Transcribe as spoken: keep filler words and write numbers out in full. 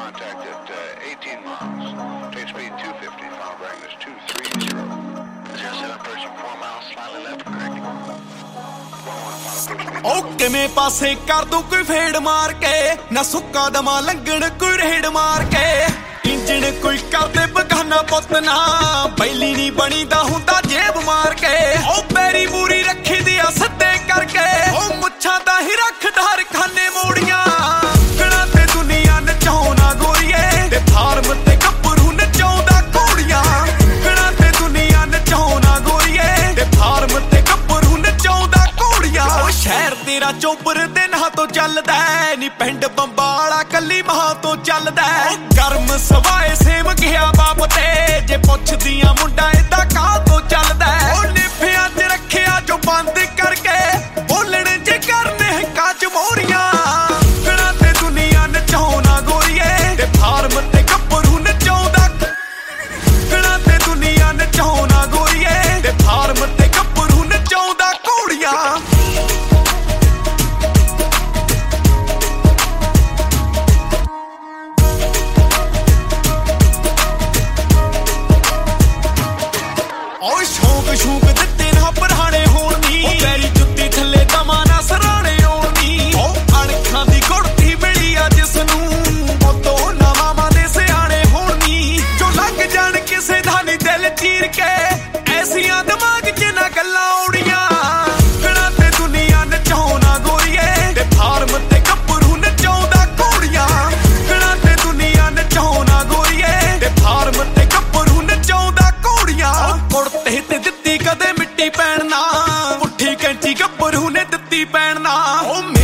contact at uh, eighteen miles. Take speed two fifty, final bearing is two three zero. zero seven approaching four miles, slightly left, correct. ओ किवें पासे कर दूं कोई फेड़ मार के ना सुक्का दमा लंघण कोई रेड़ मार के इंजन कोई कर दे बगाना पुत ना बैली नहीं बनी दा हुंदा जेब मार के ओ पैरी मूरी रखी दिया सत्ते करके ओ मुच्छां दा ही रखदा हर खाने मोड़ियां गणा ते दुनिया नचाउना गोरीए ते फार्म ते गब्बरू नचाउंदा घोड़ियां गणा ते दुनिया नचाउना गोरीए ते फार्म ते गब्बरू नचाउंदा घोड़ियां ओ शहर तेरा चोबर दे ना तो चलदा नी पिंड बंबाला कली महा तो चलदा गर्म सवाए सेम गया बाप ते जे पुछदियां मुंडा इदा काह तो चलदा ओ निफियां च रखिया जो बंद करके बोलण जे करने काच मोरियां गणा ते दुनिया नचाउना गोरीए ते फार्म ते गब्बरू नचाउंदा गणा ते दुनिया नचाउना गोरीए ते फार्म ते गब्बरू नचाउंदा घोड़ियां शौक शौक दिते ना पराने होनी पैरी जुत्ती थले दमा ना सराणे होनी अणखां दी गुड़ती मिली आ जिसनू तो ना मामा दे सियाणे होनी जो लग जान किसे दा नी दिल चीर के ऐसियां दिमाग च ना गल्लां औड़ियां गणा ते दुनिया नचाउना गोरीए ते फार्म ते गब्बरू नचाउंदा घोड़ियां गणा ते दुनिया नचाउना गोरीए ते फार्म ते गब्बरू नचाउंदा घोड़ियां कुड़ते ते दित्ती कदे मिट्टी पैण ना पुट्ठी कैंची गब्बरू ने दित्ती पैण ना